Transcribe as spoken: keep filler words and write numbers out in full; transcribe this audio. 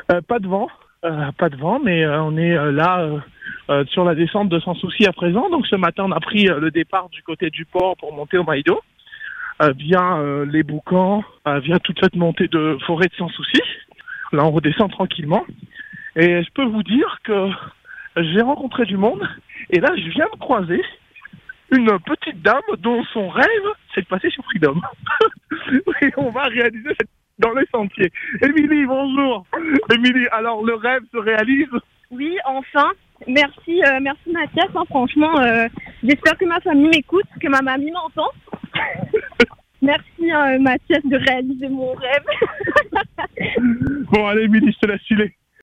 Euh, pas de vent, euh, pas de vent, mais euh, on est euh, là euh, euh, sur la descente de Sans Souci à présent. Donc ce matin, on a pris euh, le départ du côté du port pour monter au Maïdo, euh, via euh, les Boucans, euh, via toute cette montée de forêt de Sans Souci. Là, on redescend tranquillement. Et je peux vous dire que j'ai rencontré du monde. Et là, je viens de croiser une petite dame dont son rêve, c'est de passer sur Freedom. Et on va réaliser cette... dans les sentiers. Émilie, bonjour. Émilie, alors le rêve se réalise? Oui, enfin. Merci, euh, merci Mathias. Hein, franchement, euh, j'espère que ma famille m'écoute, que ma mamie m'entend. Merci euh, Mathias de réaliser mon rêve. Bon, allez Émilie, je te laisse filer.